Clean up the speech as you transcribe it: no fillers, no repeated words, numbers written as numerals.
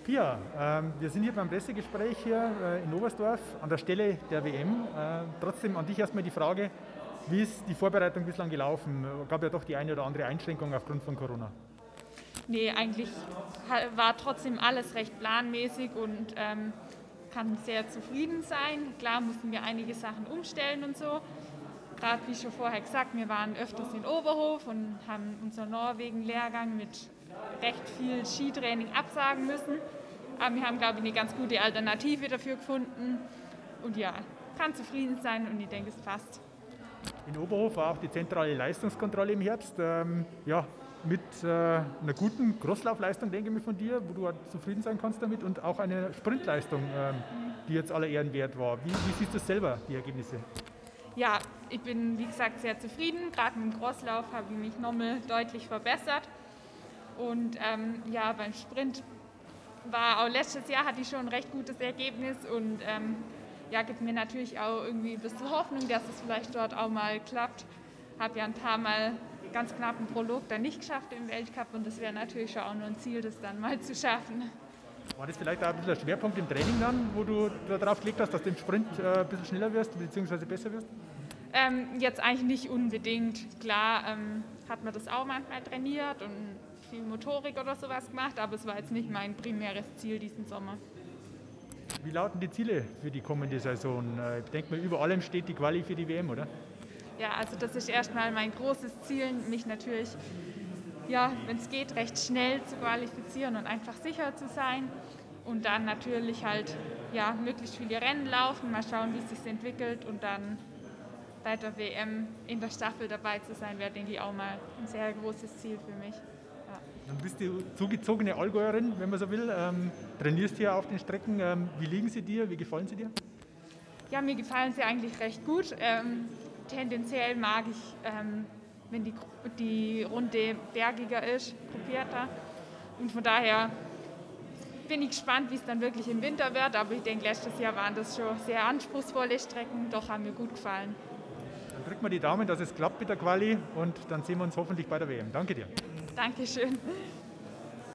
Pia, wir sind hier beim Pressegespräch hier in Oberstdorf an der Stelle der WM. Trotzdem an dich erstmal die Frage, wie ist die Vorbereitung bislang gelaufen? Gab ja doch die eine oder andere Einschränkung aufgrund von Corona. Nee, eigentlich war trotzdem alles recht planmäßig und kann sehr zufrieden sein. Klar mussten wir einige Sachen umstellen und so. Gerade wie schon vorher gesagt, wir waren öfters in Oberhof und haben unseren Norwegen-Lehrgang mit recht viel Skitraining absagen müssen. Aber wir haben, glaube ich, eine ganz gute Alternative dafür gefunden. Und ja, kann zufrieden sein und ich denke, es passt. In Oberhof war auch die zentrale Leistungskontrolle im Herbst. Mit einer guten Crosslaufleistung, denke ich mir, von dir, wo du halt zufrieden sein kannst damit, und auch eine Sprintleistung, die jetzt aller Ehren wert war. Wie siehst du selber, die Ergebnisse? Ja, ich bin, wie gesagt, sehr zufrieden. Gerade mit dem Crosslauf habe ich mich nochmal deutlich verbessert. Und beim Sprint war auch letztes Jahr, hatte ich schon ein recht gutes Ergebnis und gibt mir natürlich auch irgendwie ein bisschen Hoffnung, dass es vielleicht dort auch mal klappt. Habe ja ein paar Mal ganz knapp einen Prolog dann nicht geschafft im Weltcup und das wäre natürlich schon auch nur ein Ziel, das dann mal zu schaffen. War das vielleicht auch ein bisschen ein Schwerpunkt im Training dann, wo du darauf gelegt hast, dass du im Sprint ein bisschen schneller wirst bzw. besser wirst? Jetzt eigentlich nicht unbedingt. Klar hat man das auch manchmal trainiert und viel Motorik oder sowas gemacht, aber es war jetzt nicht mein primäres Ziel diesen Sommer. Wie lauten die Ziele für die kommende Saison? Ich denke mal, über allem steht die Quali für die WM, oder? Ja, also das ist erstmal mein großes Ziel, mich natürlich, wenn es geht, recht schnell zu qualifizieren und einfach sicher zu sein. Und dann natürlich halt, möglichst viele Rennen laufen, mal schauen, wie es sich entwickelt und dann bei der WM in der Staffel dabei zu sein, wäre, denke ich, auch mal ein sehr großes Ziel für mich. Ja. Dann bist du zugezogene Allgäuerin, wenn man so will, trainierst hier auf den Strecken. Wie liegen sie dir, wie gefallen sie dir? Ja, mir gefallen sie eigentlich recht gut. Tendenziell mag ich, wenn die Runde bergiger ist, gruppierter. Und von daher bin ich gespannt, wie es dann wirklich im Winter wird. Aber ich denke, letztes Jahr waren das schon sehr anspruchsvolle Strecken, doch haben mir gut gefallen. Dann drücken wir die Daumen, dass es klappt mit der Quali und dann sehen wir uns hoffentlich bei der WM. Danke dir. Dankeschön.